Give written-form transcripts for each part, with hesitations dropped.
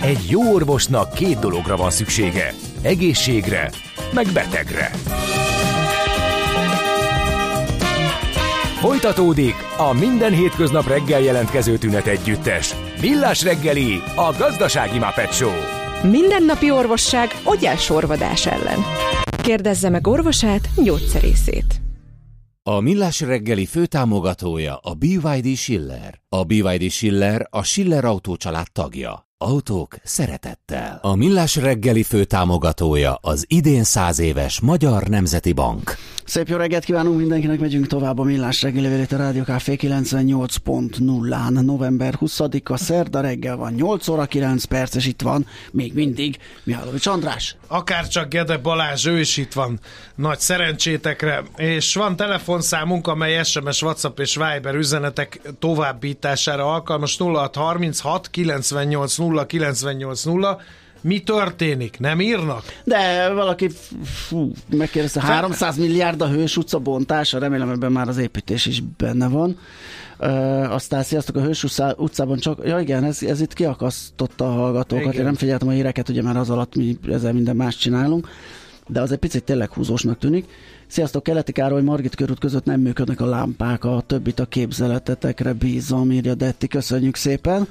Egy jó orvosnak 2 dologra van szüksége. Egészségre, meg betegre. Folytatódik a minden hétköznap reggel jelentkező tünet együttes. Millás reggeli, a gazdasági Muppet Show. Mindennapi orvosság ogyásorvadás ellen. Kérdezze meg orvosát, gyógyszerészét. A Millás reggeli főtámogatója a BYD Schiller. A BYD Schiller a Schiller Autó család tagja. Autók szeretettel. A Millás reggeli főtámogatója az idén 100 éves Magyar Nemzeti Bank. Szép jó reggelt kívánunk mindenkinek, megyünk tovább a Millás reggelivel itt a Rádió Café 98.0-án. November 20-a szerda reggel van, 8 óra 9 perc, és itt van még mindig Mihálovics András. Akárcsak Gede Balázs, ő is itt van, nagy szerencsétekre, és van telefonszámunk, amely SMS, WhatsApp és Viber üzenetek továbbítására alkalmas. 0636 98 0 98 0. Mi történik? Nem írnak? De valaki megkérdezte, 300 milliárd a Hős utca bontása, remélem ebben már az építés is benne van. Aztán sziasztok, a Hős utcában csak, ja igen, ez itt kiakasztotta a hallgatókat, igen. Én nem figyeltem a híreket, ugye már az alatt mi ezzel minden más csinálunk, de az egy picit tényleg húzósnak tűnik. Sziasztok, Keleti Károly, Margit körút között nem működnek a lámpák, a többit a képzeletetekre bízom, írja Detti, köszönjük szépen.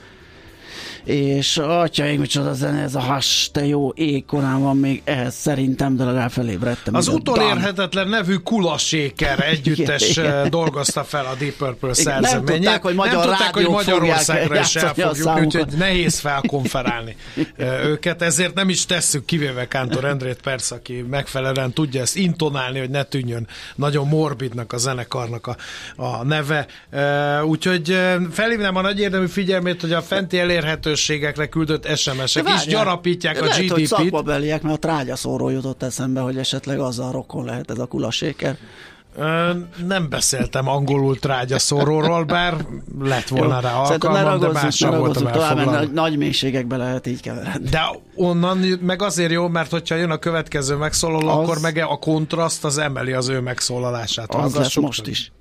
És atyaik, micsoda zene, ez a hass, te jó ég, korán van még ehhez szerintem, de legalább felébredtem. Az utolérhetetlen nevű Kulaséker együttes dolgozta fel a Deep Purple szerzeményét. Nem tudták, hogy Magyarországra is el fogjuk, úgyhogy nehéz felkonferálni őket, ezért nem is tesszük, kivéve Kántor Endrét persze, aki megfelelően tudja ezt intonálni, hogy ne tűnjön nagyon morbidnak a zenekarnak a neve. Úgyhogy felhívnám a nagy érdemű figyelmét, hogy a fenti elérhetőségekre küldött SMS-ek is gyarapítják a GDP-t. Hogy szakmabeliek, mert a trágyaszóról jutott eszembe, hogy esetleg azzal rokon lehet ez a Kulaséker. Nem beszéltem angolul trágyaszóróról, bár lett volna rá alkalmam, de mással voltam elfoglalva. Nagy mélységekbe lehet így keveredni. De onnan meg azért jó, mert hogyha jön a következő megszólaló, akkor meg a kontraszt az emeli az ő megszólalását. Az lesz most is.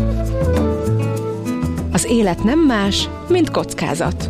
Az élet nem más, mint kockázat.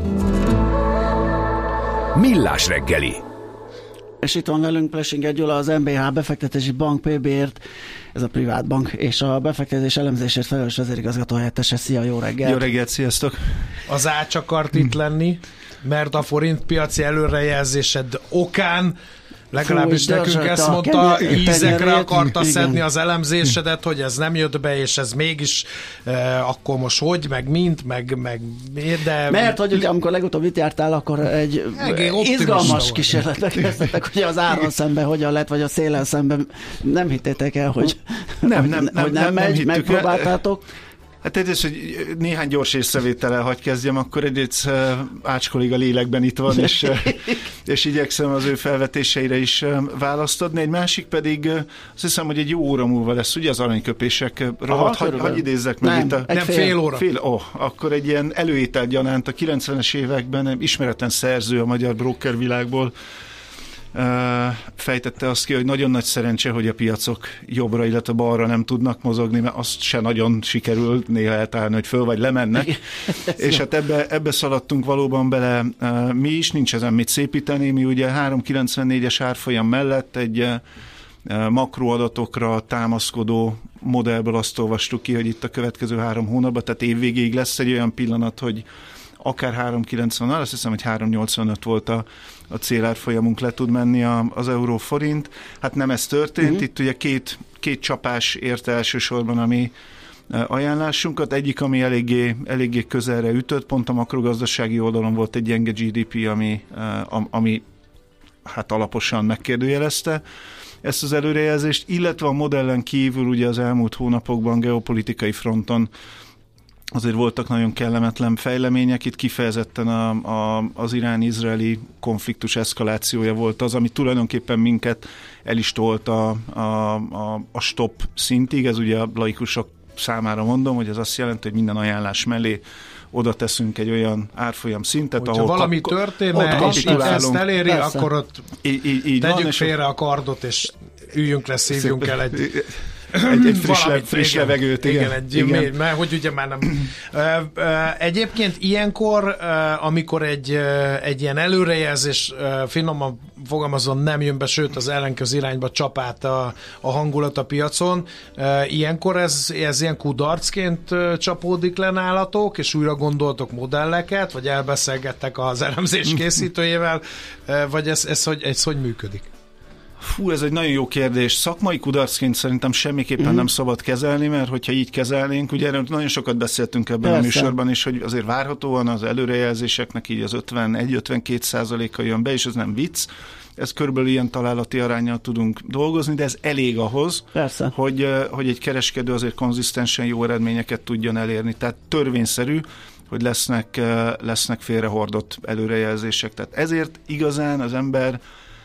Millás reggeli. És itt van velünk Plesinger Gyula, az MBH befektetési bank PB-ért, ez a privát bank, és a befektetés elemzésért felelős vezérigazgató helyettese. Szia, jó reggelt! Jó reggelt, sziasztok! Az Ács akart itt lenni, mert a forint piaci előrejelzésed okán legalábbis nekünk ezt mondta, ízekre akarta szedni az elemzésedet, hogy ez nem jött be, és ez mégis akkor most hogy, meg mint, meg de... Mert hogy amikor legutóbb itt jártál, akkor egy izgalmas kísérletek kezdtek, ugye az áron szemben hogyan lett, vagy a szélen szemben nem hittétek el, hogy nem megy, megpróbáltátok. Hát egyrészt, hogy néhány gyors észrevétellel hadd kezdjem, akkor egyrészt Ács kolléga lélekben itt van, és igyekszem az ő felvetéseire is választ adni. Egy másik pedig azt hiszem, hogy egy jó óra múlva lesz, ugye az aranyköpések rovat, hagy idézzek meg itt nem fél óra. Akkor egy ilyen előétel gyanánt a 90-es években ismeretlen szerző a magyar brokervilágból fejtette azt ki, hogy nagyon nagy szerencse, hogy a piacok jobbra, illetve balra nem tudnak mozogni, mert azt se nagyon sikerül néha eltalálni, hogy föl vagy lemennek. És hát ebbe szaladtunk valóban bele mi is, nincs ezen mit szépíteni. Mi ugye 3,94-es árfolyam mellett egy makroadatokra támaszkodó modellből azt olvastuk ki, hogy itt a következő 3 hónapban, tehát évvégéig lesz egy olyan pillanat, hogy akár 3,90, azt hiszem, hogy 3,85 volt a célárfolyamunk, le tud menni az euró-forint. Hát nem ez történt, itt ugye két csapás érte elsősorban a mi ajánlásunkat. Egyik, ami eléggé közelre ütött, pont a makrogazdasági oldalon volt egy gyenge GDP, ami hát alaposan megkérdőjelezte ezt az előrejelzést, illetve a modellen kívül ugye az elmúlt hónapokban geopolitikai fronton azért voltak nagyon kellemetlen fejlemények, itt kifejezetten az iráni-izraeli konfliktus eszkalációja volt az, ami tulajdonképpen minket el is tolt a stop szintig, ez ugye a laikusok számára mondom, hogy ez azt jelenti, hogy minden ajánlás mellé oda teszünk egy olyan árfolyam szintet, hogyha ahol valami történne, és ezt eléri, persze, akkor ott tegyük félre a kardot, és üljünk le, szívjunk el egy egy friss levegőt. Igen, mert hogy ugye már nem. Egyébként ilyenkor, amikor egy ilyen előrejelzés finoman fogalmazon nem jön be, sőt az ellenkező irányba csap át a hangulat a piacon, ilyenkor ez ilyen kudarcként csapódik le nálatok, és újra gondoltok modelleket, vagy elbeszélgettek az elemzés készítőjével, vagy ez hogy működik? Fú, ez egy nagyon jó kérdés. Szakmai kudarcként szerintem semmiképpen nem szabad kezelni, mert hogyha így kezelnénk, ugye nagyon sokat beszéltünk ebben a műsorban is, hogy azért várhatóan az előrejelzéseknek így az 51-52%-a jön be, és ez nem vicc. Ez körülbelül ilyen találati aránnyal tudunk dolgozni, de ez elég ahhoz, hogy egy kereskedő azért konzisztensen jó eredményeket tudjon elérni. Tehát törvényszerű, hogy lesznek félrehordott előrejelzések. Tehát ezért igazán az ember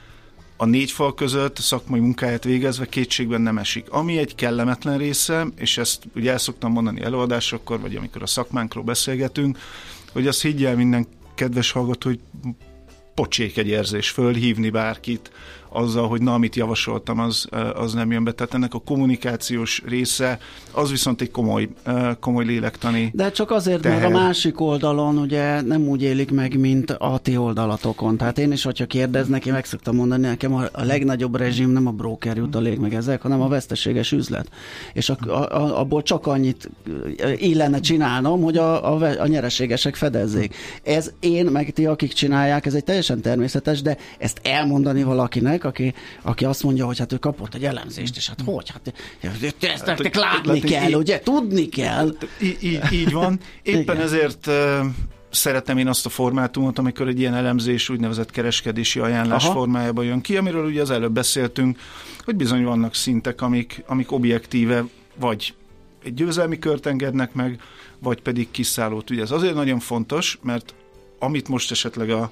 a négy fal között szakmai munkáját végezve kétségben nem esik. Ami egy kellemetlen része, és ezt ugye el szoktam mondani előadásokkor, vagy amikor a szakmánkról beszélgetünk, hogy azt higgyel minden kedves hallgató, hogy pocsék egy érzés fölhívni bárkit azzal, hogy na, amit javasoltam, az nem jön be. Tehát ennek a kommunikációs része, az viszont egy komoly lélektani De csak azért, teher. Mert a másik oldalon ugye nem úgy élik meg, mint a ti oldalatokon. Tehát én is, hogyha kérdeznek, én meg szoktam mondani, nekem a legnagyobb rezsim nem a broker jutalék meg ezek, hanem a veszteséges üzlet. És abból csak annyit illene csinálnom, hogy a nyereségesek fedezzék. Ez én, meg ti, akik csinálják, ez egy teljesen természetes, de ezt elmondani valakinek, aki azt mondja, hogy hát ő kapott egy elemzést, és hát hogy? Hát ezt nektek látni kell, ugye? Tudni kell. Így van. Éppen ezért szeretem én azt a formátumot, amikor egy ilyen elemzés úgynevezett kereskedési ajánlás formájában jön ki, amiről ugye az előbb beszéltünk, hogy bizony vannak szintek, amik objektíve vagy egy győzelmi kört engednek meg, vagy pedig kiszállót. Ugye ez azért nagyon fontos, mert amit most esetleg a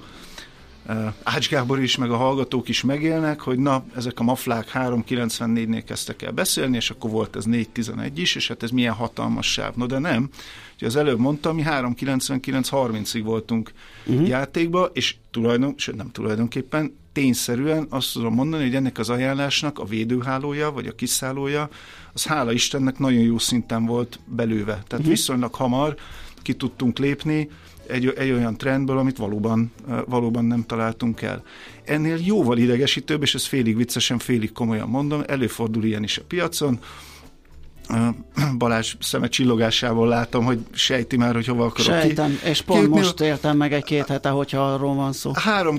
Ács Gábor is, meg a hallgatók is megélnek, hogy na, ezek a maflák 3,94-nél kezdtek el beszélni, és akkor volt ez 4,11 is, és hát ez milyen hatalmas sáv. No, de nem. Ugye az előbb mondtam, mi 3,99-30-ig voltunk játékba, és nem tulajdonképpen, tényszerűen azt tudom mondani, hogy ennek az ajánlásnak a védőhálója, vagy a kiszállója, az hála Istennek nagyon jó szinten volt belőve. Tehát viszonylag hamar ki tudtunk lépni egy olyan trendből, amit valóban nem találtunk el. Ennél jóval idegesítőbb, és ez félig viccesen, félig komolyan mondom, előfordul ilyen is a piacon. Balázs szeme csillogásával látom, hogy sejti már, hogy hova akarok Sejtem, és pont most értem meg egy-két hete, hogyha arról van szó.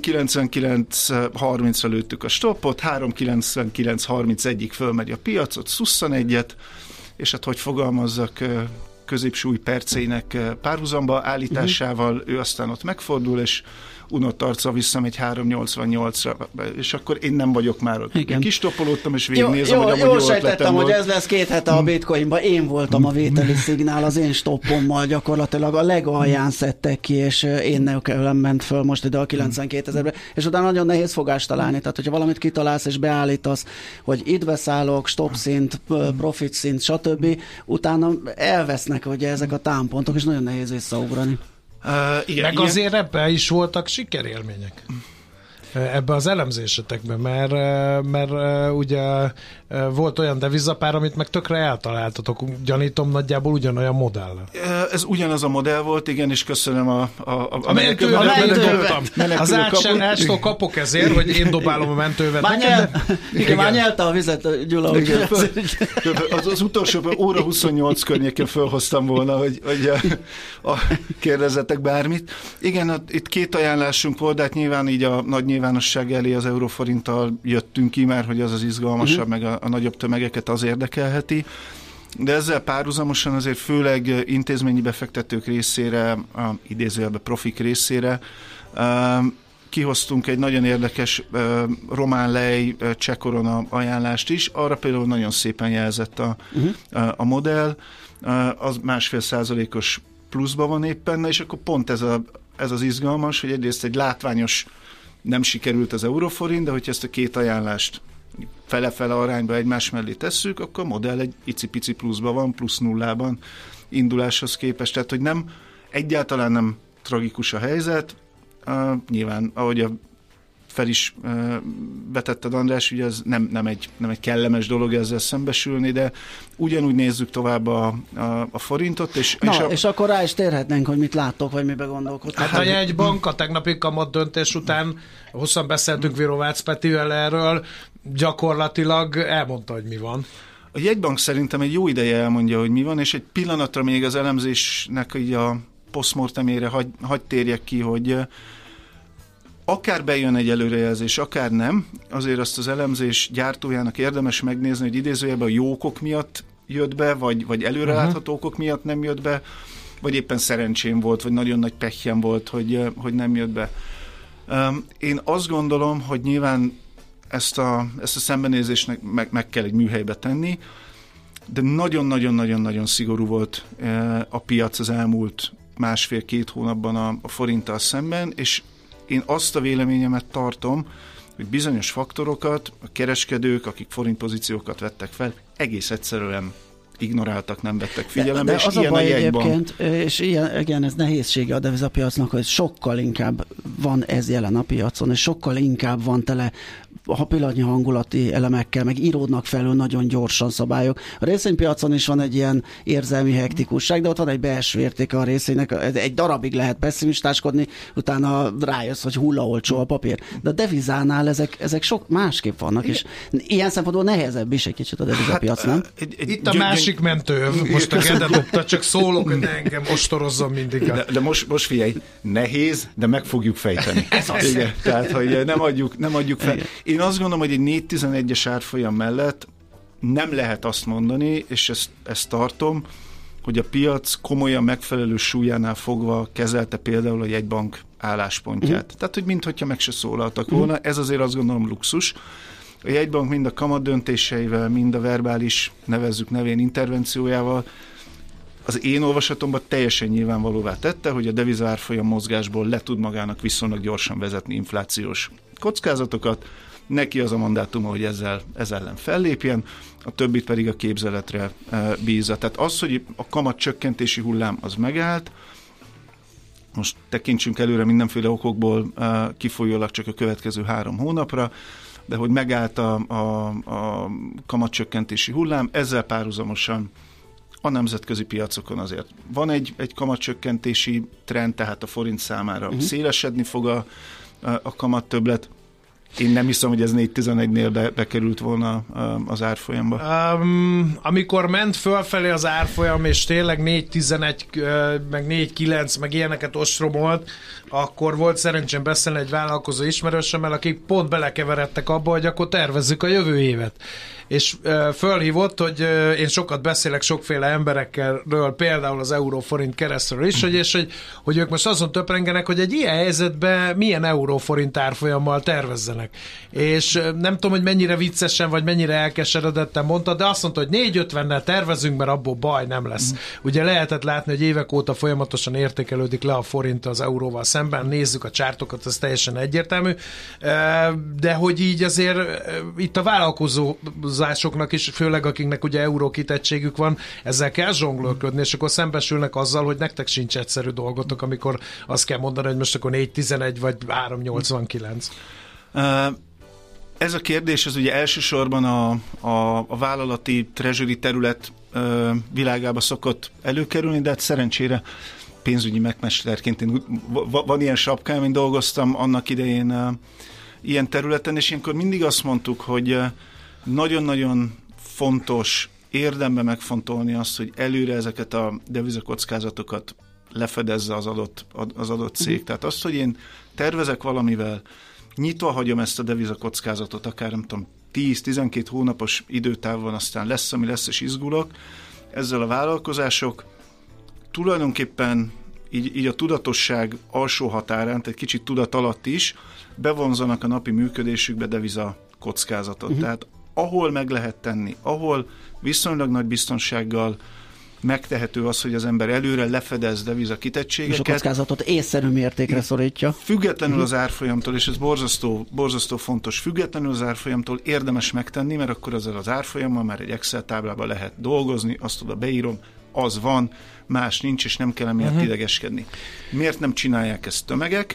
3,99-30-ra lőttük a stoppot, 3,99-31-ig fölmegy a piacot, szusszan egyet, és hát hogy fogalmazzak, középsúly percének párhuzamba állításával ő aztán ott megfordul, és unott arccal visszamegy 3,88-ra, és akkor én nem vagyok már ott. Kistopolódtam, és végignézem, hogy amúgy jól sejtettem, hogy ez lesz 2 hete a bitcoinban. Én voltam a vételi szignál, az én stoppommal gyakorlatilag a legalján szedtek ki, és én nem ment föl most ide a 92 000-be, és utána nagyon nehéz fogást találni. Tehát, hogyha valamit kitalálsz és beállítasz, hogy itt beszállok, stop szint, profit szint, stb., utána elvesznek ugye ezek a támpontok, és nagyon nehéz visszaugrani. Igen, meg azért ebben is voltak sikerélmények. Ebben az elemzésetekben, mert ugye volt olyan devizapár, amit meg tökre eltaláltatok. Gyanítom, nagyjából ugyanolyan modell. Ez ugyanaz a modell volt, igen, és köszönöm a mentővet. Az Ácstól kapok ezért, hogy én dobálom a mentővet. Már nyelte a vizet, Gyula. Az utolsó óra 28 környéken fölhoztam volna, hogy kérdezzetek bármit. Igen, itt 2 ajánlásunk volt, de hát nyilván így a nagy nyilvánosság elé az euróforinttal jöttünk ki, mert hogy az az izgalmasabb, meg a nagyobb tömegeket az érdekelheti. De ezzel párhuzamosan azért főleg intézményi befektetők részére, idézőjelben profik részére kihoztunk egy nagyon érdekes román lej cseh korona ajánlást is. Arra például nagyon szépen jelzett a modell, az 1,5%-os pluszban van éppen, és akkor pont ez az izgalmas, hogy egyrészt egy látványos nem sikerült az euróforint, de hogyha ezt a 2 ajánlást fele-fele arányba egymás mellé tesszük, akkor a modell egy icipici pluszban van, plusz nullában induláshoz képest. Tehát, hogy egyáltalán nem tragikus a helyzet. Nyilván, ahogy a fel is vetetted, András, ugye ez nem egy kellemes dolog ezzel szembesülni, de ugyanúgy nézzük tovább a forintot. És akkor rá is térhetnénk, hogy mit láttok, vagy mibe gondolkodtok. Hát a jegybank a tegnapi kamat döntés után, hosszan beszéltünk Virovácz Petivel erről, gyakorlatilag elmondta, hogy mi van. A jegybank szerintem egy jó ideje elmondja, hogy mi van, és egy pillanatra még az elemzésnek így a posztmortemére hagy térjek ki, hogy akár bejön egy előrejelzés, akár nem, azért azt az elemzés gyártójának érdemes megnézni, hogy idézőjelben a jó okok miatt jött be, vagy előrelátható okok miatt nem jött be, vagy éppen szerencsém volt, vagy nagyon nagy pehjem volt, hogy nem jött be. Én azt gondolom, hogy nyilván ezt a szembenézésnek meg kell egy műhelybe tenni, de nagyon-nagyon-nagyon-nagyon szigorú volt a piac az elmúlt 1,5-2 hónapban a forinttal szemben, és én azt a véleményemet tartom, hogy bizonyos faktorokat a kereskedők, akik forintpozíciókat vettek fel, egész egyszerűen ignoráltak, nem vettek figyelembe, és az ilyen a baj a jegybank. egyébként, és igen, ez nehézsége a devizapiacnak, hogy sokkal inkább van ez jelen a piacon, és sokkal inkább van tele pillanatnyi hangulati elemekkel, meg íródnak felül nagyon gyorsan szabályok. A részvénypiacon is van egy ilyen érzelmi hektikusság, de ott van egy belső értéke a részvénynek, egy darabig lehet pessimistáskodni, utána rájössz, hogy hullaolcsó a papír. De a devizánál ezek sok másképp vannak, és ilyen szempontból nehezebb is egy kicsit a devizapiac, nem? Itt a másik mentő, most a Gede dobta, csak szólok, hogy ne engem ostorozzon mindig. De most figyelj, nehéz, de meg fogjuk fejteni. Ez az. Igen, tehát, hogy nem adjuk fel. Igen. Én azt gondolom, hogy egy 4.11-es árfolyam mellett nem lehet azt mondani, és ezt tartom, hogy a piac komolyan megfelelő súlyánál fogva kezelte például a jegybank álláspontját. Tehát, hogy minthogyha meg se szólaltak volna, ez azért azt gondolom luxus. A jegybank mind a kamat döntéseivel, mind a verbális, nevezzük nevén intervenciójával az én olvasatomban teljesen nyilvánvalóvá tette, hogy a deviza árfolyam mozgásból le tud magának viszonylag gyorsan vezetni inflációs kockázatokat, neki az a mandátuma, hogy ezzel ellen fellépjen, a többit pedig a képzeletre bízza. Tehát az, hogy a kamat csökkentési hullám az megállt, most tekintsünk előre mindenféle okokból kifolyólag csak a következő 3 hónapra, de hogy megállt a kamatcsökkentési hullám, ezzel párhuzamosan a nemzetközi piacokon azért van egy kamatcsökkentési trend, tehát a forint számára szélesedni fog a kamattöbblet. Én nem hiszem, hogy ez 4.11-nél bekerült volna az árfolyamba. Amikor ment fölfelé az árfolyam, és tényleg 4.11, meg 4.9, meg ilyeneket ostromolt, akkor volt szerencsém beszélni egy vállalkozó ismerősömmel, akik pont belekeveredtek abba, hogy akkor tervezzük a jövő évet. És fölhívott, hogy én sokat beszélek sokféle emberekről, például az euróforint keresztről is, hogy ők most azon töprengenek, hogy egy ilyen helyzetben milyen euróforint árfolyammal tervezzenek. És nem tudom, hogy mennyire viccesen, vagy mennyire elkeseredetten mondta, de azt mondta, hogy 4.50-nel tervezünk, mert abból baj nem lesz. Ugye lehetett látni, hogy évek óta folyamatosan értékelődik le a forint az euróval szemben, nézzük a csártokat, ez teljesen egyértelmű, de hogy így azért itt a vállalkozásoknak is, főleg akiknek ugye eurókitettségük van, ezzel kell zsonglőrködni, és akkor szembesülnek azzal, hogy nektek sincs egyszerű dolgotok, amikor azt kell mondani, hogy most akkor 4.11 vagy 3.89. Ez a kérdés, ez ugye elsősorban a vállalati treasury terület világába szokott előkerülni, de hát szerencsére pénzügyi megmesterként van ilyen sapkám, én dolgoztam annak idején ilyen területen, és ilyenkor mindig azt mondtuk, hogy nagyon-nagyon fontos érdembe megfontolni azt, hogy előre ezeket a devizakockázatokat lefedezze az adott cég. Tehát azt, hogy én tervezek valamivel, nyitva hagyom ezt a devizakockázatot, akár nem tudom, 10-12 hónapos időtávon, aztán lesz, ami lesz, és izgulok, ezzel a vállalkozások tulajdonképpen így a tudatosság alsó határán, tehát kicsit tudat alatt is bevonzanak a napi működésükbe deviza kockázatot. Tehát ahol meg lehet tenni, ahol viszonylag nagy biztonsággal megtehető az, hogy az ember előre lefedez deviza kitettségeket. És a kockázatot észszerű mértékre szorítja. Függetlenül az árfolyamtól, és ez borzasztó fontos, függetlenül az árfolyamtól érdemes megtenni, mert akkor ezzel az árfolyammal már egy Excel táblában lehet dolgozni, azt oda beírom, az van, más nincs, és nem kell emiatt idegeskedni. Miért nem csinálják ezt tömegek?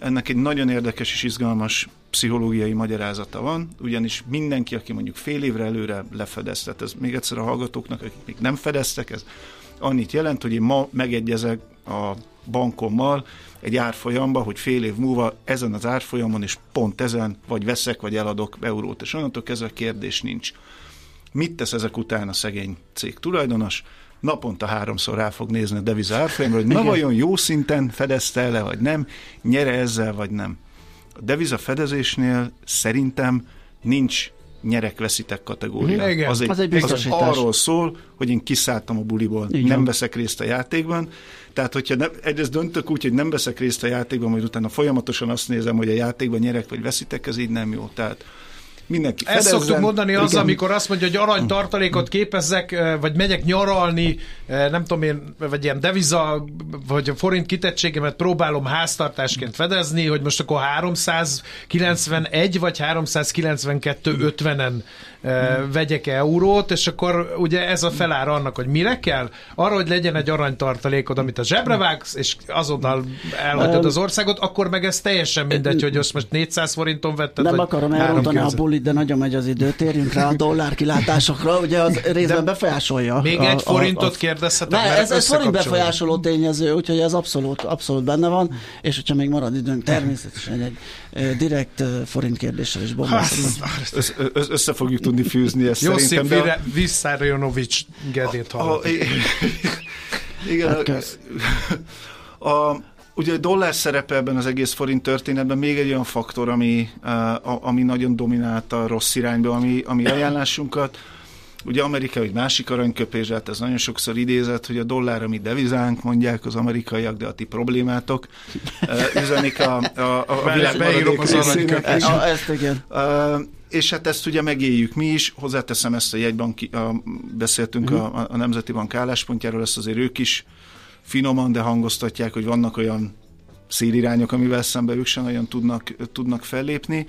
ennek egy nagyon érdekes és izgalmas pszichológiai magyarázata van, ugyanis mindenki, aki mondjuk fél évre előre lefedez, tehát ez még egyszer a hallgatóknak, akik még nem fedeztek, ez annyit jelent, hogy én ma megegyezek a bankommal egy árfolyamba, hogy fél év múlva ezen az árfolyamon, és pont ezen vagy veszek, vagy eladok eurót, és onnantól kezdve kérdés nincs. Mit tesz ezek után a szegény cég tulajdonos? Naponta 3-szor rá fog nézni a deviza árfolyamra, hogy na vajon jó szinten fedezte le, vagy nem, nyere ezzel, vagy nem. A deviza fedezésnél szerintem nincs nyerek-veszitek kategória. Az arról szól, hogy én kiszálltam a buliból, nem veszek részt a játékban. Tehát, hogyha egyrészt döntök úgy, hogy nem veszek részt a játékban, majd utána folyamatosan azt nézem, hogy a játékban nyerek vagy veszitek, ez így nem jó. Tehát mindenki ezt szoktuk mondani az, amikor azt mondja, hogy aranytartalékot képezzek, vagy megyek nyaralni, nem tudom én, vagy ilyen deviza, vagy a forint kitettségemet próbálom háztartásként fedezni, hogy most akkor 391 vagy 392,50-en vegyek eurót, és akkor ugye ez a felára annak, hogy mire kell? Arra, hogy legyen egy aranytartalékod, amit a zsebre vágsz, és azonnal elhagyod az országot, akkor meg ez teljesen mindegy, hogy most 400 forinton vetted, nem akarom elrontani a bulit, de nagyon megy az idő. Térjünk rá a dollár kilátásokra, ugye az részben befolyásolja. Még egy forintot kérdezhetek, mert ez forint befolyásoló tényező, úgyhogy ez abszolút benne van, és hogyha még marad időnk, természetesen egy direkt forint kérdéssel is bombázom. Össze fogjuk tudni fűzni ezt szerintem. Josip Vissarionovics Gedét hallott. Igen. Ugye a dollár szerepe ebben az egész forint történetben még egy olyan faktor, ami nagyon dominálta a rossz irányba, ami ajánlásunkat. Ugye Amerika egy másik aranyköpés, hát ez nagyon sokszor idézett, hogy a dollár, ami devizánk, mondják az amerikaiak, de a ti problémátok. Üzenik a világ maradék részének. És hát ezt ugye megéljük mi is, hozzáteszem ezt a jegybanki, beszéltünk a Nemzeti Bank álláspontjáról, ezt azért ők is finoman, de hangoztatják, hogy vannak olyan szélirányok, amivel szemben ők sem nagyon tudnak fellépni.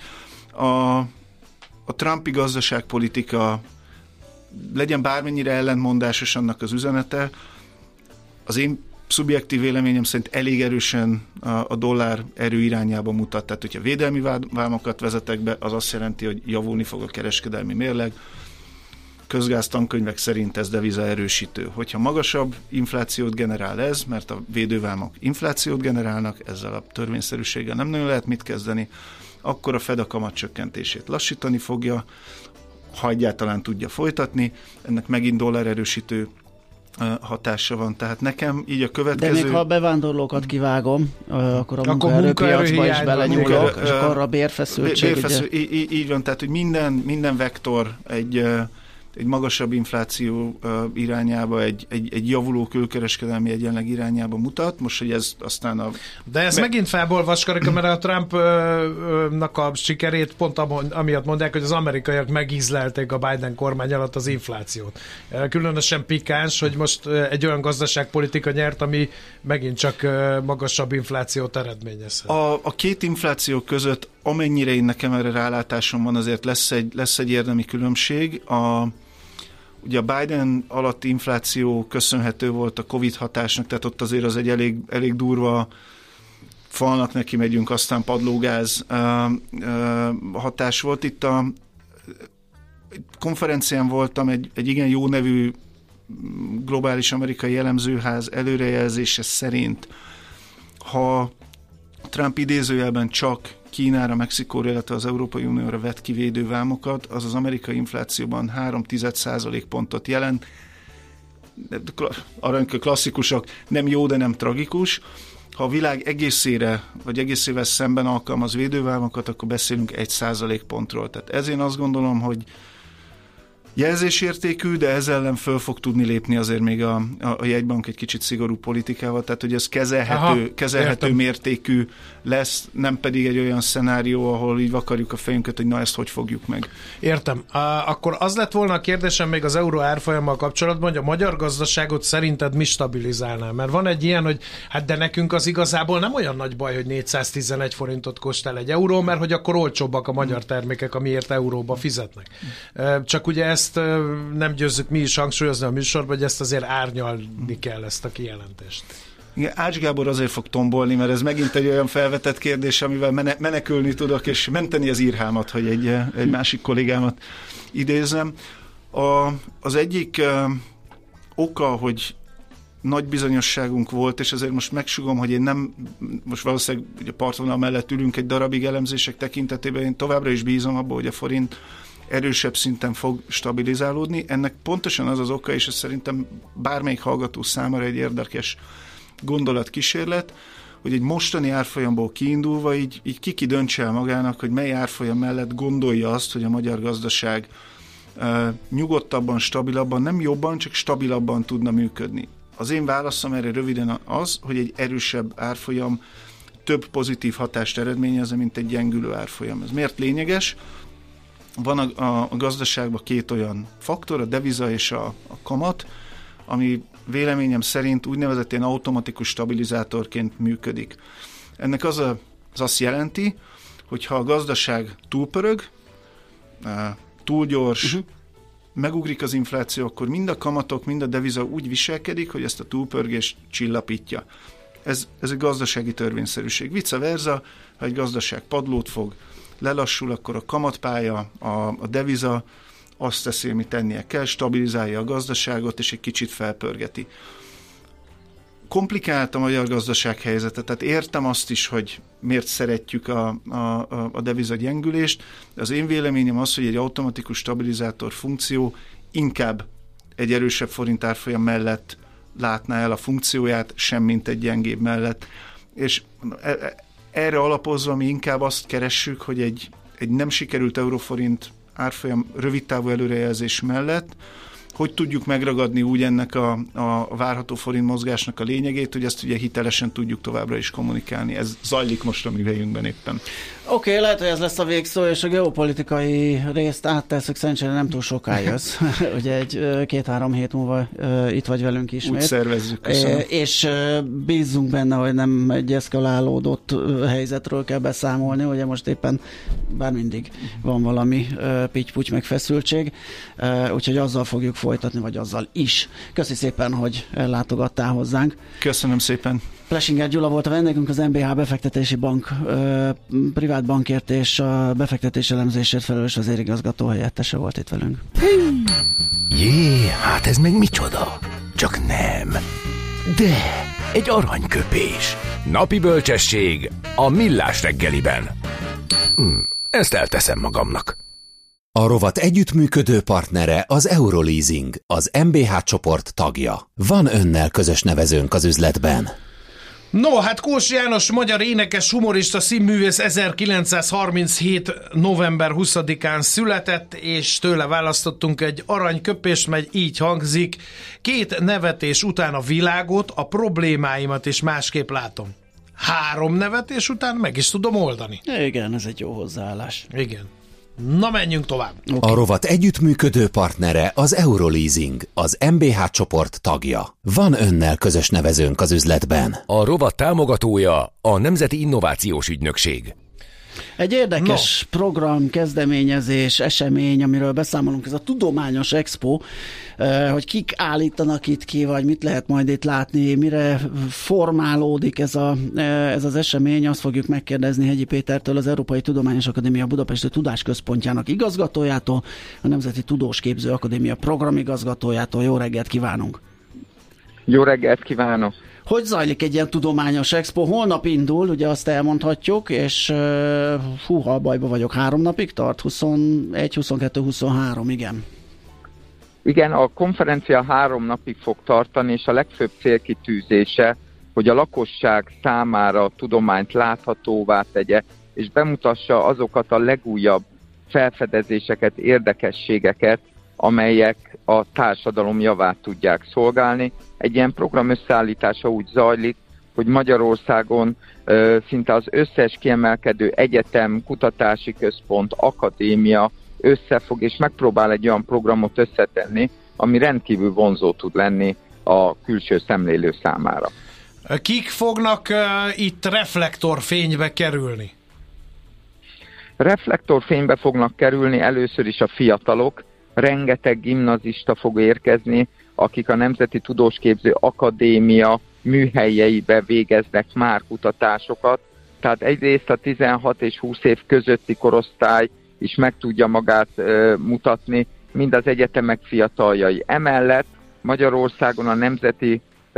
A Trumpi gazdaságpolitika legyen bármennyire ellentmondásos annak az üzenete, az én szubjektív véleményem szerint elég erősen a dollár erő irányába mutat. Tehát, hogyha védelmi vámokat vezetek be, az azt jelenti, hogy javulni fog a kereskedelmi mérleg. Közgáztankönyvek szerint ez deviza erősítő. Hogyha magasabb inflációt generál ez, mert a védővámok inflációt generálnak, ezzel a törvényszerűséggel nem nagyon lehet mit kezdeni, akkor a Fed a kamatcsökkentését lassítani fogja, ha egyáltalán tudja folytatni, ennek megint dollár erősítő hatása van. Tehát nekem így a következő... De még ha a bevándorlókat kivágom, akkor a munkaerőpiacba is belenyúlok, és akkor a bérfeszültség. Így van, tehát hogy minden vektor egy magasabb infláció irányába, egy javuló külkereskedelmi egyenleg irányába mutat. Most, hogy ez aztán De ez megint felbolvaskodik, mert a Trumpnak a sikerét pont amiatt mondják, hogy az amerikaiak megízlelték a Biden kormány alatt az inflációt. Különösen pikáns, hogy most egy olyan gazdaságpolitika nyert, ami megint csak magasabb inflációt eredményezhet. A két infláció között, amennyire én nekem erre rálátásom van, azért lesz egy érdemi különbség. Ugye a Biden alatti infláció köszönhető volt a Covid hatásnak, tehát ott azért az egy elég durva falnak neki megyünk, aztán padlógáz hatás volt. Itt a konferencián voltam, egy igen jó nevű globális amerikai elemzőház előrejelzése szerint, ha Trump idézőjelben csak Kínára, Mexikóra, illetve az Európai Unióra vett ki védővámokat, az az amerikai inflációban 0,3 pontot jelent. Aranykő klasszikusok, nem jó, de nem tragikus. Ha a világ egészére, vagy egészével szemben alkalmaz védővámokat, akkor beszélünk 1 pontról. Tehát ezért azt gondolom, hogy jelzésértékű, de ezzel ellen föl fog tudni lépni azért még a jegybank egy kicsit szigorú politikával, tehát hogy ez kezelhető mértékű lesz, nem pedig egy olyan szenárió, ahol így vakarjuk a fejünket, hogy na ezt hogy fogjuk meg. Értem. Akkor az lett volna a kérdésem még az euró árfolyammal kapcsolatban, hogy a magyar gazdaságot szerinted mi stabilizálná? Mert van egy ilyen, hogy hát de nekünk az igazából nem olyan nagy baj, hogy 411 forintot kóstál egy euró, mert hogy akkor olcsóbbak a magyar termékek, amiért euróba fizetnek. Csak ugye ezt nem győzzük mi is hangsúlyozni a műsorban, hogy ezt azért árnyalni kell, ezt a kijelentést. Igen, Ács Gábor azért fog tombolni, mert ez megint egy olyan felvetett kérdés, amivel menekülni tudok, és menteni az írhámat, hogy egy másik kollégámat idézem. Az egyik oka, hogy nagy bizonyosságunk volt, és azért most megsugom, hogy én nem, most valószínűleg a partvonal mellett ülünk egy darabig elemzések tekintetében, én továbbra is bízom abban, hogy a forint erősebb szinten fog stabilizálódni. Ennek pontosan az az oka, és ez szerintem bármelyik hallgató számára egy érdekes gondolatkísérlet, hogy egy mostani árfolyamból kiindulva így ki döntse el magának, hogy mely árfolyam mellett gondolja azt, hogy a magyar gazdaság nyugodtabban, stabilabban, nem jobban, csak stabilabban tudna működni. Az én válaszom erre röviden az, hogy egy erősebb árfolyam több pozitív hatást eredményez, mint egy gyengülő árfolyam. Ez miért lényeges? Van a gazdaságban két olyan faktor, a deviza és a kamat, ami véleményem szerint úgynevezett ilyen automatikus stabilizátorként működik. Ennek az azt jelenti, hogy ha a gazdaság túlpörög, túl gyors, megugrik az infláció, akkor mind a kamatok, mind a deviza úgy viselkedik, hogy ezt a túlpörgést csillapítja. Ez egy gazdasági törvényszerűség. Vice versa, ha egy gazdaság padlót fog, lelassul, akkor a kamatpálya, a deviza azt teszi, amit tennie kell, stabilizálja a gazdaságot, és egy kicsit felpörgeti. Komplikált a magyar gazdaság helyzete, tehát értem azt is, hogy miért szeretjük a deviza gyengülést, de az én véleményem az, hogy egy automatikus stabilizátor funkció inkább egy erősebb forint árfolyam mellett látná el a funkcióját, semmint egy gyengébb mellett. És erre alapozva mi inkább azt keressük, hogy egy nem sikerült euróforint árfolyam rövidtávú előrejelzés mellett hogy tudjuk megragadni úgy ennek a várható forint mozgásnak a lényegét, hogy ezt ugye hitelesen tudjuk továbbra is kommunikálni. Ez zajlik most a mi helyünkben éppen. Oké, lehet, hogy ez lesz a végszó, és a geopolitikai részt áttesszük, szerencsére nem túl sokáig jössz. Ugye egy 2-3 hét múlva itt vagy velünk ismét. Úgy szervezzük, köszönöm. És bízzunk benne, hogy nem egy eszkalálódott helyzetről kell beszámolni, ugye most éppen bár mindig van valami pitty-puty meg feszültség, úgyhogy azzal fogjuk folytatni, vagy azzal is. Köszi szépen, hogy ellátogattál hozzánk. Köszönöm szépen. Plesinger Gyula volt a vendégünk, az MBH befektetési bank privát bankért és a befektetés elemzésért felelős vezérigazgató helyettese volt itt velünk. Jé, hát ez meg micsoda? Csak nem. De egy aranyköpés. Napi bölcsesség a Millás reggeliben. Ezt elteszem magamnak. A rovat együttműködő partnere az Euroleasing, az MBH csoport tagja. Van önnel közös nevezőnk az üzletben. No, hát Kósi János, magyar énekes, humorista, színművész 1937. november 20-án született, és tőle választottunk egy aranyköpést, mely így hangzik: 2 nevetés után a világot, a problémáimat is másképp látom. 3 nevetés után meg is tudom oldani. Igen, ez egy jó hozzáállás. Igen. Na, menjünk tovább. Okay. A rovat együttműködő partnere az Euroleasing, az MBH csoport tagja. Van önnel közös nevezőnk az üzletben. A rovat támogatója a Nemzeti Innovációs Ügynökség. Egy érdekes program, kezdeményezés, esemény, amiről beszámolunk, ez a Tudományos Expo, hogy kik állítanak itt ki, vagy mit lehet majd itt látni, mire formálódik ez az esemény, azt fogjuk megkérdezni Hegyi Pétertől, az Európai Tudományos Akadémia Budapesti Tudásközpontjának igazgatójától, a Nemzeti Tudósképző Akadémia programigazgatójától. Jó reggelt kívánunk! Jó reggelt kívánok! Hogy zajlik egy ilyen tudományos expo? Holnap indul, ugye azt elmondhatjuk, és húha, bajba vagyok, 3 napig tart? 21, 22, 23, igen. Igen, a konferencia 3 napig fog tartani, és a legfőbb célkitűzése, hogy a lakosság számára a tudományt láthatóvá tegye, és bemutassa azokat a legújabb felfedezéseket, érdekességeket, amelyek a társadalom javát tudják szolgálni. Egy ilyen program összeállítása úgy zajlik, hogy Magyarországon szinte az összes kiemelkedő egyetem, kutatási központ, akadémia összefog, és megpróbál egy olyan programot összetenni, ami rendkívül vonzó tud lenni a külső szemlélő számára. Kik fognak itt reflektorfénybe kerülni? Reflektorfénybe fognak kerülni először is a fiatalok. Rengeteg gimnazista fog érkezni, akik a Nemzeti Tudósképző Akadémia műhelyeibe végeznek már kutatásokat. Tehát egyrészt a 16 és 20 év közötti korosztály is meg tudja magát mutatni, mind az egyetemek fiataljai. Emellett Magyarországon a nemzeti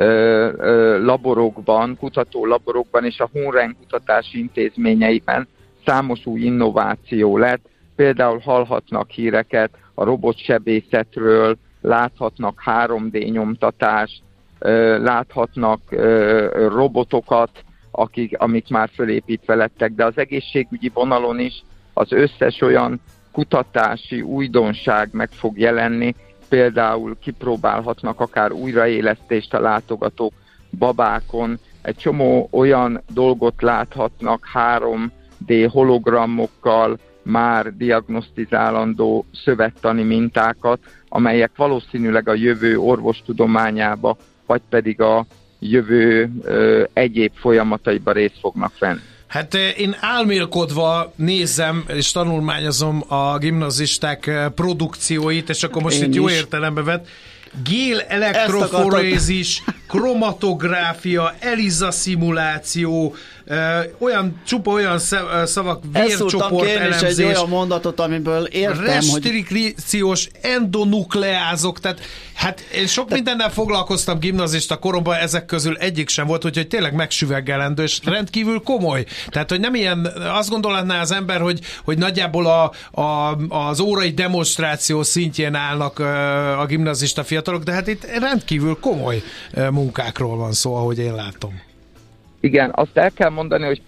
laborokban, kutatólaborokban és a Hunren kutatási intézményeiben számos új innováció lett. Például hallhatnak híreket a robotsebészetről, láthatnak 3D nyomtatást, láthatnak robotokat, amik már fölépítve lettek, de az egészségügyi vonalon is az összes olyan kutatási újdonság meg fog jelenni, például kipróbálhatnak akár újraélesztést a látogatók babákon, egy csomó olyan dolgot láthatnak 3D hologramokkal, már diagnosztizálandó szövettani mintákat, amelyek valószínűleg a jövő orvostudományába, vagy pedig a jövő egyéb folyamataiba részt fognak venni. Hát én álmélkodva nézem és tanulmányozom a gimnazisták produkcióit, és akkor most itt jó értelembe vett, gél elektroforézis, kromatográfia, ELISA szimuláció, csupa olyan szavak, vércsoport elemzés, egy olyan mondatot, amiből értem, restrikciós endonukleázok, tehát hát én sok mindennel foglalkoztam gimnazista koromban, ezek közül egyik sem volt, úgyhogy tényleg megsüveggelendő, és rendkívül komoly. Tehát, hogy nem ilyen, azt gondolhatná az ember, hogy nagyjából az órai demonstráció szintjén állnak a gimnazista fiatalok, de hát itt rendkívül komoly munkákról van szó, ahogy én látom. Igen, azt el kell mondani, hogy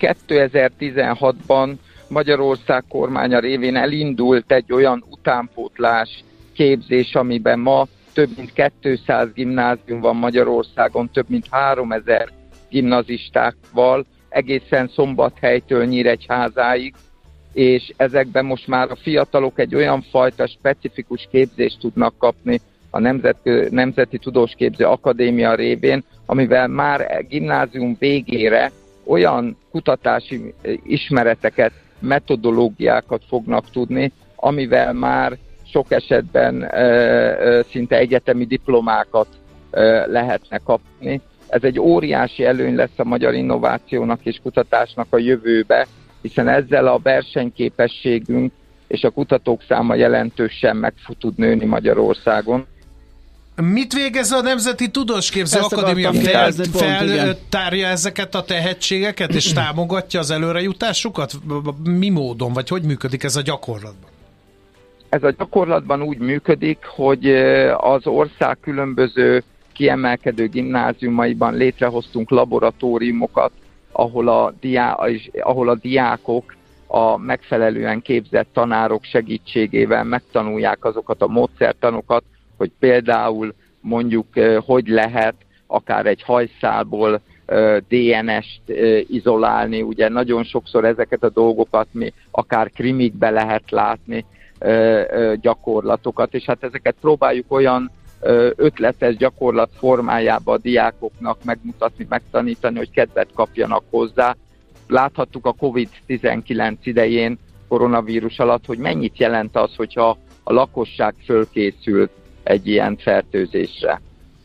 2016-ban Magyarország kormánya révén elindult egy olyan utánpótlás képzés, amiben ma több mint 200 gimnázium van Magyarországon, több mint 3000 gimnazistákkal, egészen Szombathelytől Nyíregyházáig, és ezekben most már a fiatalok egy olyan fajta specifikus képzést tudnak kapni a Nemzeti Tudósképző Akadémia révén, amivel már gimnázium végére olyan kutatási ismereteket, metodológiákat fognak tudni, amivel már sok esetben szinte egyetemi diplomákat lehetne kapni. Ez egy óriási előny lesz a magyar innovációnak és kutatásnak a jövőbe, hiszen ezzel a versenyképességünk és a kutatók száma jelentősen meg tud nőni Magyarországon. Mit végez a Nemzeti Tudósképző Akadémia? Feltárja ezeket a tehetségeket, és támogatja az előrejutásukat? Mi módon, vagy hogy működik ez a gyakorlatban? Ez a gyakorlatban úgy működik, hogy az ország különböző kiemelkedő gimnáziumaiban létrehoztunk laboratóriumokat, ahol a diákok a megfelelően képzett tanárok segítségével megtanulják azokat a módszertanokat, hogy például mondjuk hogy lehet akár egy hajszálból DNS-t izolálni, ugye nagyon sokszor ezeket a dolgokat mi akár krimikbe lehet látni, gyakorlatokat, és hát ezeket próbáljuk olyan ötletes gyakorlat formájába a diákoknak megmutatni, megtanítani, hogy kedvet kapjanak hozzá. Láthattuk a COVID-19 idején, koronavírus alatt, hogy mennyit jelent az, hogyha a lakosság fölkészült egy ilyen fertőzésre.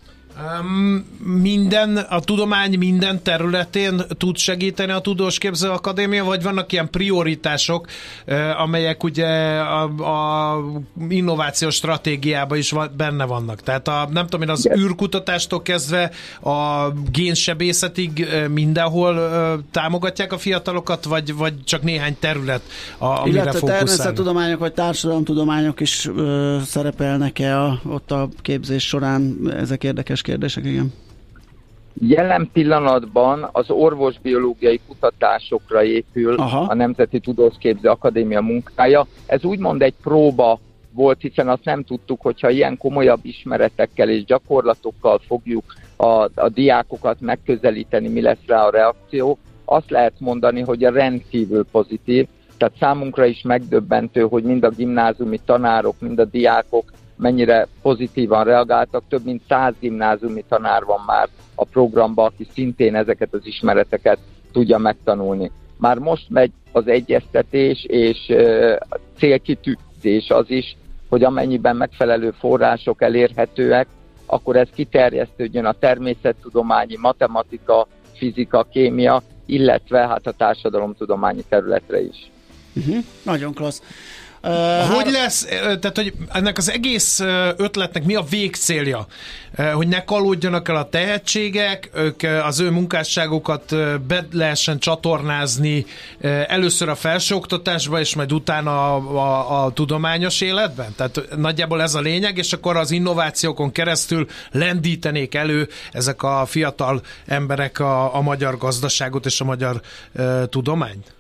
A tudomány minden területén tud segíteni a Tudósképző Akadémia, vagy vannak ilyen prioritások, amelyek ugye a innovációs stratégiában is benne vannak. Tehát nem tudom én, az űrkutatástól kezdve a génsebészetig mindenhol támogatják a fiatalokat, vagy csak néhány terület, amire fókuszálnak? Természettudományok vagy társadalomtudományok is szerepelnek-e ott a képzés során? Ezek érdekes kérdések, igen. Jelen pillanatban az orvosbiológiai kutatásokra épül a Nemzeti Tudósképző Akadémia munkája. Ez úgymond egy próba volt, hiszen azt nem tudtuk, hogyha ilyen komolyabb ismeretekkel és gyakorlatokkal fogjuk a diákokat megközelíteni, mi lesz rá a reakció. Azt lehet mondani, hogy a rendkívül pozitív, tehát számunkra is megdöbbentő, hogy mind a gimnáziumi tanárok, mind a diákok mennyire pozitívan reagáltak. Több mint 100 gimnáziumi tanár van már a programban, aki szintén ezeket az ismereteket tudja megtanulni. Már most megy az egyeztetés és célkitűzés az is, hogy amennyiben megfelelő források elérhetőek, akkor ez kiterjesztődjön a természettudományi, matematika, fizika, kémia, illetve hát a társadalomtudományi területre is. Nagyon klassz. Hogy lesz, tehát hogy ennek az egész ötletnek mi a végcélja? Hogy ne kalódjanak el a tehetségek, ők az ő munkásságokat be lehessen csatornázni először a felsőoktatásba, és majd utána a tudományos életben? Tehát nagyjából ez a lényeg, és akkor az innovációkon keresztül lendítenék elő ezek a fiatal emberek a magyar gazdaságot és a magyar tudományt?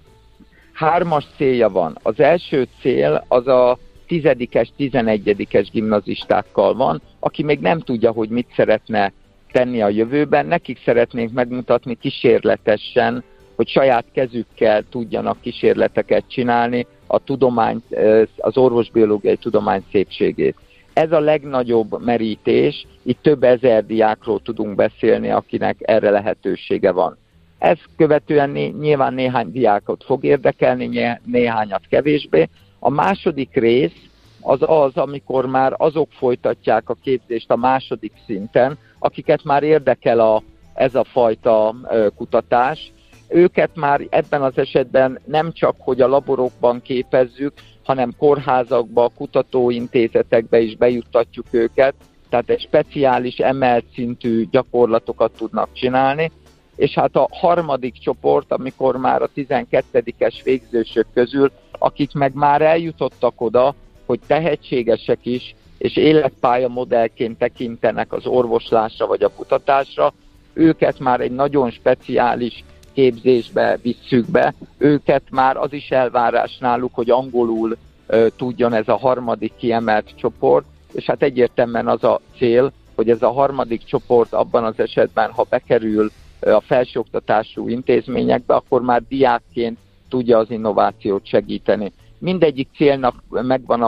3 célja van. Az első cél az a 10-es, 11-es gimnazistákkal van, aki még nem tudja, hogy mit szeretne tenni a jövőben. Nekik szeretnénk megmutatni kísérletesen, hogy saját kezükkel tudjanak kísérleteket csinálni a tudomány, az orvosbiológiai tudomány szépségét. Ez a legnagyobb merítés, itt több ezer diákról tudunk beszélni, akinek erre lehetősége van. Ezt követően nyilván néhány diákot fog érdekelni, néhányat kevésbé. A második rész az, amikor már azok folytatják a képzést a második szinten, akiket már érdekel ez a fajta kutatás. Őket már ebben az esetben nem csak, hogy a laborokban képezzük, hanem kórházakba, kutatóintézetekbe is bejuttatjuk őket, tehát egy speciális emelt szintű gyakorlatokat tudnak csinálni. És hát a harmadik csoport, amikor már a 12-es végzősök közül, akik meg már eljutottak oda, hogy tehetségesek is, és életpálya modellként tekintenek az orvoslásra vagy a kutatásra, őket már egy nagyon speciális képzésbe visszük be. Őket már az is elvárás náluk, hogy angolul tudjon ez a harmadik kiemelt csoport, és hát egyértelműen az a cél, hogy ez a harmadik csoport abban az esetben, ha bekerül a felsőoktatású intézményekbe, akkor már diákként tudja az innovációt segíteni. Mindegyik célnak megvan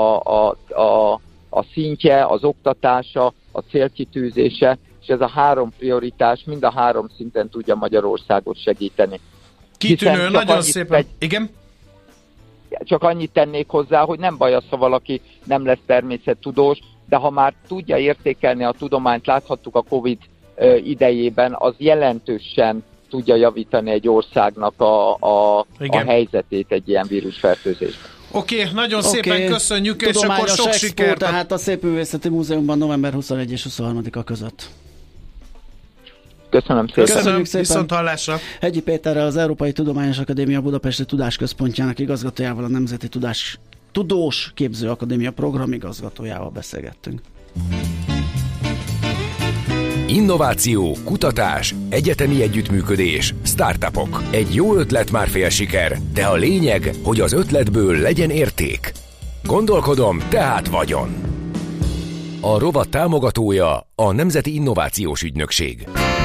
a szintje, az oktatása, a célkitűzése, és ez a 3 prioritás mind a 3 szinten tudja Magyarországot segíteni. Kitűnő, nagyon szépen. Igen? Csak annyit tennék hozzá, hogy nem baj az, ha valaki nem lesz természettudós, de ha már tudja értékelni a tudományt, láthattuk a Covid idejében, az jelentősen tudja javítani egy országnak a helyzetét egy ilyen vírusfertőzésben. Oké, nagyon szépen köszönjük, és akkor sok sikert! Tehát a Szépművészeti Múzeumban november 21 és 23-a között. Köszönöm szépen. Köszönöm szépen. Viszont hallásra. Hegyi Péterrel, az Európai Tudományos Akadémia Budapesti Tudásközpontjának igazgatójával, a Nemzeti Tudós Képző Akadémia programigazgatójával beszélgettünk. Innováció, kutatás, egyetemi együttműködés, startupok. Egy jó ötlet már fél siker, de a lényeg, hogy az ötletből legyen érték. Gondolkodom, tehát vagyon. A rovat támogatója a Nemzeti Innovációs Ügynökség.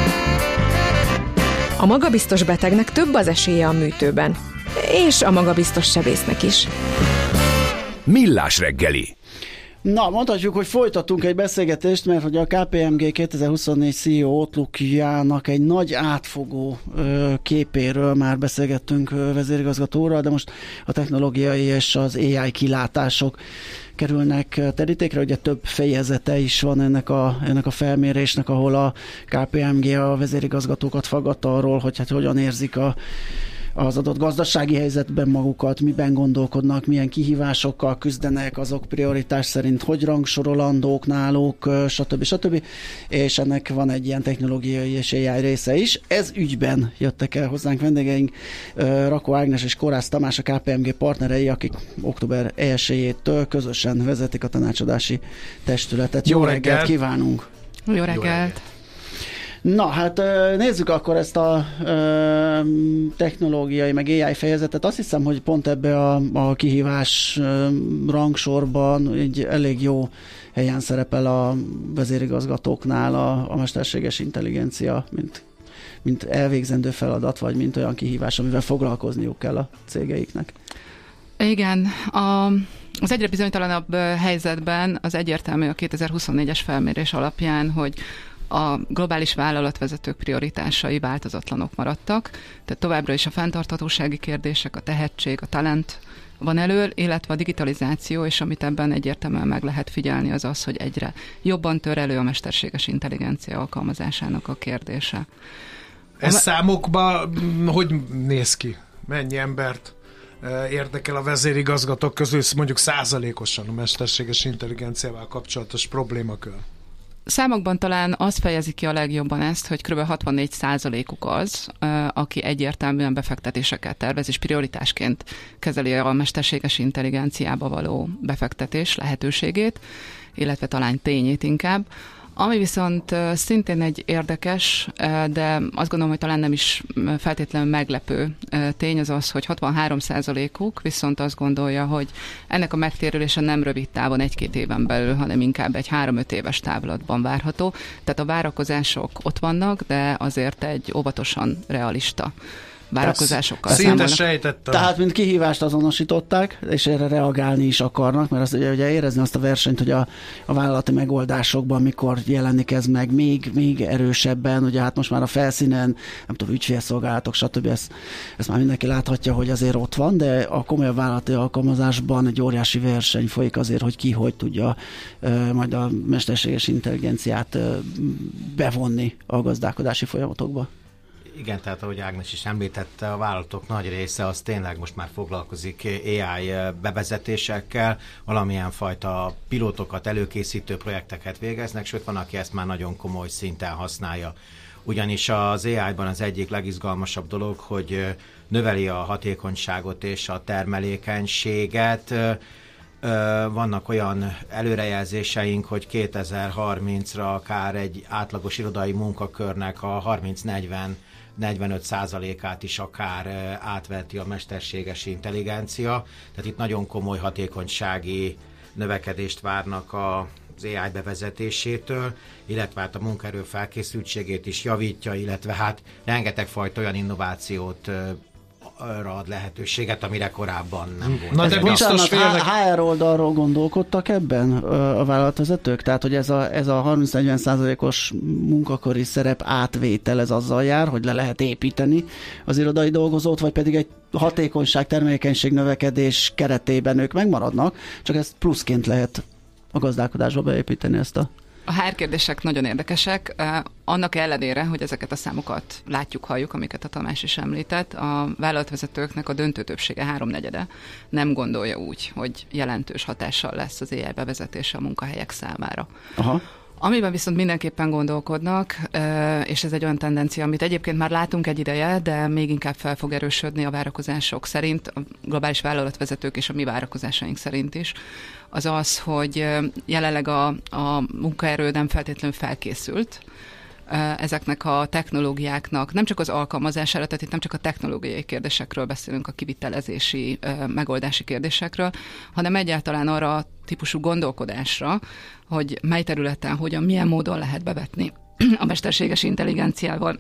A magabiztos betegnek több az esélye a műtőben. És a magabiztos sebésznek is. Millás reggeli. Na, mondhatjuk, hogy folytatunk egy beszélgetést, mert hogy a KPMG 2024 CEO Outlookjának egy nagy átfogó képéről már beszélgettünk vezérigazgatóral, de most a technológiai és az AI kilátások kerülnek terítékre. Ugye több fejezete is van ennek a felmérésnek, ahol a KPMG a vezérigazgatókat faggatta arról, hogy hát hogyan érzik az adott gazdasági helyzetben magukat, miben gondolkodnak, milyen kihívásokkal küzdenek, azok prioritás szerint hogy rangsorolandók náluk, stb. És ennek van egy ilyen technológiai és AI része is. Ez ügyben jöttek el hozzánk vendégeink, Rakó Ágnes és Korász Tamás, a KPMG partnerei, akik október 1-től közösen vezetik a tanácsadási testületet. Jó reggelt kívánunk! Jó reggelt! Na, hát nézzük akkor ezt a technológiai meg AI fejezetet. Azt hiszem, hogy pont ebbe a kihívás rangsorban egy elég jó helyen szerepel a vezérigazgatóknál a mesterséges intelligencia, mint elvégzendő feladat, vagy mint olyan kihívás, amivel foglalkozniuk kell a cégeiknek. Igen, az egyre bizonytalanabb helyzetben az egyértelmű a 2024-es felmérés alapján, hogy a globális vállalatvezetők prioritásai változatlanok maradtak, tehát továbbra is a fenntarthatósági kérdések, a tehetség, a talent van elől, illetve a digitalizáció, és amit ebben egyértelműen meg lehet figyelni, az az, hogy egyre jobban tör elő a mesterséges intelligencia alkalmazásának a kérdése. Ez számokban hogy néz ki? Mennyi embert érdekel a vezérigazgatók közül, mondjuk százalékosan a mesterséges intelligenciával kapcsolatos problémakör? Számokban talán az fejezi ki a legjobban ezt, hogy kb. 64%-uk az, aki egyértelműen befektetéseket tervez, és prioritásként kezeli a mesterséges intelligenciába való befektetés lehetőségét, illetve talán tényét inkább. Ami viszont szintén egy érdekes, de azt gondolom, hogy talán nem is feltétlenül meglepő tény az az, hogy 63%-uk viszont azt gondolja, hogy ennek a megtérülése nem rövid távon 1-2 éven belül, hanem inkább egy 3-5 éves távlatban várható. Tehát a várakozások ott vannak, de azért egy óvatosan realista várakozásokkal szinte sejtettem. Tehát, mint kihívást azonosították, és erre reagálni is akarnak, mert az, ugye érezni azt a versenyt, hogy a vállalati megoldásokban mikor jelenik ez meg még erősebben, ugye hát most már a felszínen, nem tudom, ügyfélszolgálatok, stb. Ezt már mindenki láthatja, hogy azért ott van, de a komolyabb vállalati alkalmazásban egy óriási verseny folyik azért, hogy ki hogy tudja majd a mesterséges intelligenciát bevonni a gazdálkodási folyamatokba. Igen, tehát ahogy Ágnes is említette, a vállalatok nagy része az tényleg most már foglalkozik AI bevezetésekkel, valamilyen fajta pilótokat, előkészítő projekteket végeznek, sőt van, aki ezt már nagyon komoly szinten használja. Ugyanis az AI-ban az egyik legizgalmasabb dolog, hogy növeli a hatékonyságot és a termelékenységet. Vannak olyan előrejelzéseink, hogy 2030-ra akár egy átlagos irodai munkakörnek a 30-40-45%-át is akár átveti a mesterséges intelligencia. Tehát itt nagyon komoly hatékonysági növekedést várnak az AI bevezetésétől, illetve hát a munkaerő felkészültségét is javítja, illetve hát rengeteg fajta olyan innovációt ad lehetőséget, amire korábban nem volt. Na de biztos HR oldalról gondolkodtak ebben a vállalatvezetők? Tehát, hogy ez a 30-40%-os munkaköri szerep átvétel, ez azzal jár, hogy le lehet építeni az irodai dolgozót, vagy pedig egy hatékonyság, termelékenység növekedés keretében ők megmaradnak, csak ezt pluszként lehet a gazdálkodásba beépíteni ezt a... A HR kérdések nagyon érdekesek. Annak ellenére, hogy ezeket a számokat látjuk, halljuk, amiket a Tamás is említett, a vállalatvezetőknek a döntő többsége, 3/4 nem gondolja úgy, hogy jelentős hatással lesz az AI bevezetése a munkahelyek számára. Aha. Amiben viszont mindenképpen gondolkodnak, és ez egy olyan tendencia, amit egyébként már látunk egy ideje, de még inkább fel fog erősödni a várakozások szerint, a globális vállalatvezetők és a mi várakozásaink szerint is, az az, hogy jelenleg a munkaerő nem feltétlenül felkészült ezeknek a technológiáknak, nem csak az alkalmazására, tehát itt nem csak a technológiai kérdésekről beszélünk, a kivitelezési, megoldási kérdésekről, hanem egyáltalán arra a típusú gondolkodásra, hogy mely területen, hogyan, milyen módon lehet bevetni a mesterséges intelligenciával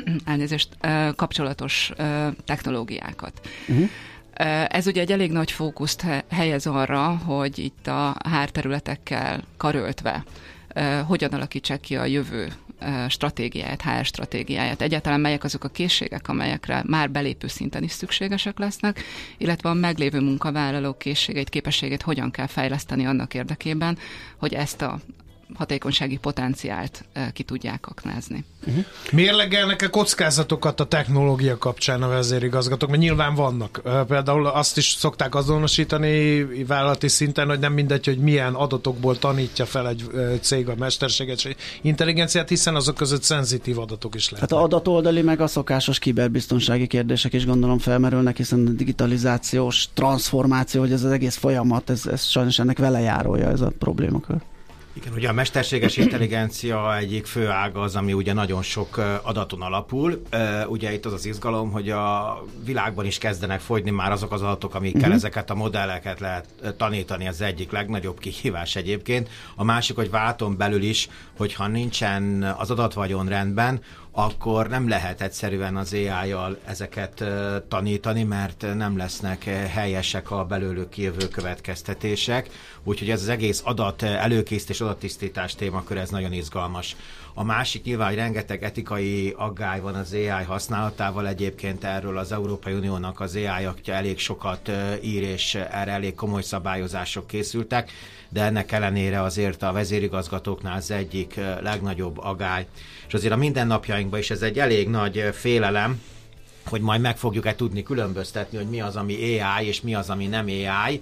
kapcsolatos technológiákat. Uh-huh. Ez ugye egy elég nagy fókuszt helyez arra, hogy itt a HR területekkel karöltve hogyan alakítsák ki a jövő stratégiáját, HR stratégiáját. Egyáltalán melyek azok a készségek, amelyekre már belépő szinten is szükségesek lesznek, illetve a meglévő munkavállalók készségeit, képességét hogyan kell fejleszteni annak érdekében, hogy ezt a hatékonysági potenciált ki tudják aknázni. Uh-huh. Mérlegelnek-e kockázatokat a technológia kapcsán a vezérigazgatók? Mert nyilván vannak. Például azt is szokták azonosítani vállalati szinten, hogy nem mindegy, hogy milyen adatokból tanítja fel egy cég a mesterséges intelligenciát, hiszen azok között szenzitív adatok is lehetnek. Hát a adatoldali meg a szokásos kiberbiztonsági kérdések is gondolom felmerülnek, hiszen a digitalizációs transformáció, hogy ez az egész folyamat, ez sajnos ennek velejárója, ez a problémakör. Igen, ugye a mesterséges intelligencia egyik fő ága az, ami ugye nagyon sok adaton alapul. Ugye itt az az izgalom, hogy a világban is kezdenek fogyni már azok az adatok, amikkel ezeket a modelleket lehet tanítani, az egyik legnagyobb kihívás egyébként. A másik, hogy válton belül is, hogyha nincsen az adatvagyon rendben, akkor nem lehet egyszerűen az AI-jal ezeket tanítani, mert nem lesznek helyesek a belőlük kijövő következtetések. Úgyhogy ez az egész adat előkészítés, adattisztítás témakör, ez nagyon izgalmas. A másik nyilván, hogy rengeteg etikai aggály van az AI használatával, egyébként erről az Európai Uniónak az AI aktja elég sokat ír, és erre elég komoly szabályozások készültek, de ennek ellenére azért a vezérigazgatóknál az egyik legnagyobb aggály. És azért a mindennapjainkban is ez egy elég nagy félelem, hogy majd meg fogjuk-e tudni különböztetni, hogy mi az, ami AI, és mi az, ami nem AI.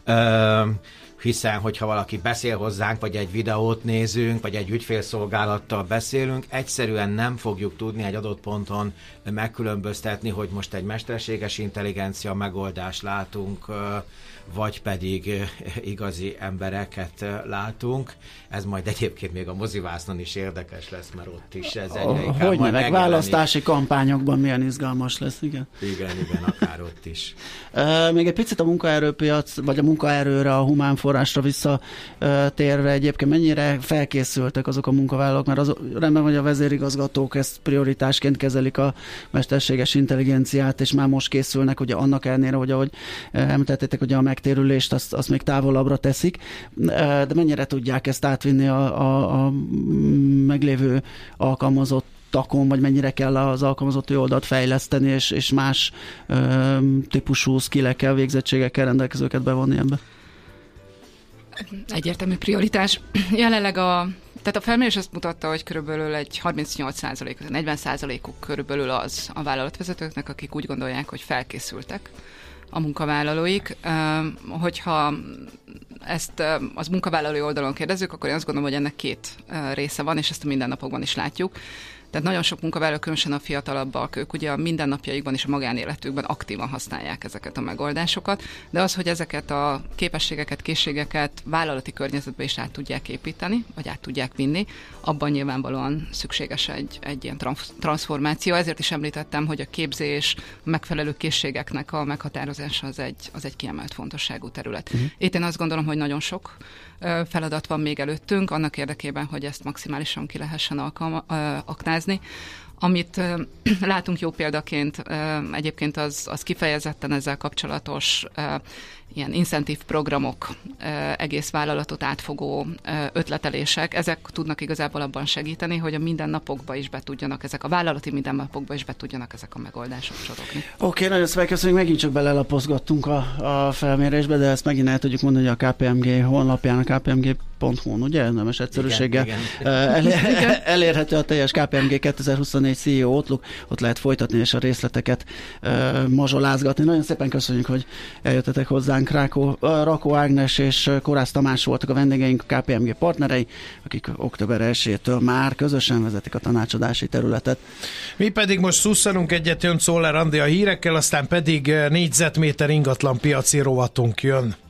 Hiszen, hogyha valaki beszél hozzánk, vagy egy videót nézünk, vagy egy ügyfélszolgálattal beszélünk, egyszerűen nem fogjuk tudni egy adott ponton megkülönböztetni, hogy most egy mesterséges intelligencia megoldást látunk, vagy pedig igazi embereket látunk. Ez majd egyébként még a mozivásznon is érdekes lesz, mert ott is ez egyre inkább hogy majd meg választási kampányokban milyen izgalmas lesz, igen. Igen, akár ott is. Még egy picit a munkaerőpiac, vagy a munkaerőre, a humán forrásra visszatérve egyébként mennyire felkészültek azok a munkavállalók, mert az rendben, hogy a vezérigazgatók ezt prioritásként kezelik a mesterséges intelligenciát, és már most készülnek, ugye annak ellenére, hogy ahogy említettétek, hogy a megtérülést azt még távolabbra teszik, de mennyire tudják ezt átvinni a meglévő alkalmazottakon, vagy mennyire kell az alkalmazotti oldalt fejleszteni, és más típusú skillekkel, végzettségekkel rendelkezőket bevonni ebbe? Egyértelmű prioritás. Jelenleg tehát a felmérés azt mutatta, hogy körülbelül egy 38%, 40%-uk körülbelül az a vállalatvezetőknek, akik úgy gondolják, hogy felkészültek a munkavállalóik. Hogyha ezt az munkavállalói oldalon kérdezzük, akkor én azt gondolom, hogy ennek két része van, és ezt a mindennapokban is látjuk. Tehát nagyon sok munkavállaló, különösen a fiatalabbak, ők ugye a mindennapjaikban és a magánéletükben aktívan használják ezeket a megoldásokat, de az, hogy ezeket a képességeket, készségeket vállalati környezetbe is át tudják építeni, vagy át tudják vinni, abban nyilvánvalóan szükséges egy ilyen transformáció. Ezért is említettem, hogy a képzés, a megfelelő készségeknek a meghatározása az egy kiemelt fontosságú terület. Itt én azt gondolom, hogy nagyon sok feladat van még előttünk, annak érdekében, hogy ezt maximálisan ki lehessen aknázni. Amit látunk jó példaként, egyébként az kifejezetten ezzel kapcsolatos ilyen incentív programok, egész vállalatot átfogó ötletelések, ezek tudnak igazából abban segíteni, hogy a mindennapokba is be tudjanak ezek, a vállalati mindennapokba is be tudjanak ezek a megoldások csorogni. Oké, nagyon szépen köszönjük, megint csak belelapozgattunk a felmérésbe, de ezt megint el tudjuk mondani, hogy a KPMG honlapján, a KPMG.hu-n, ugye? Nemes egyszerűséggel elérhető a teljes KPMG 2024 CEO Outlook, ott lehet folytatni és a részleteket mazsolázgatni. Nagyon szépen köszönjük, hogy eljöttetek hozzánk. Rakó Ágnes és Korász Tamás voltak a vendégeink, a KPMG partnerei, akik október 1-től már közösen vezetik a tanácsadási területet. Mi pedig most szusszanunk egyet, jön Czoller Andi a hírekkel, aztán pedig négyzetméter ingatlan piaci rovatunk jön.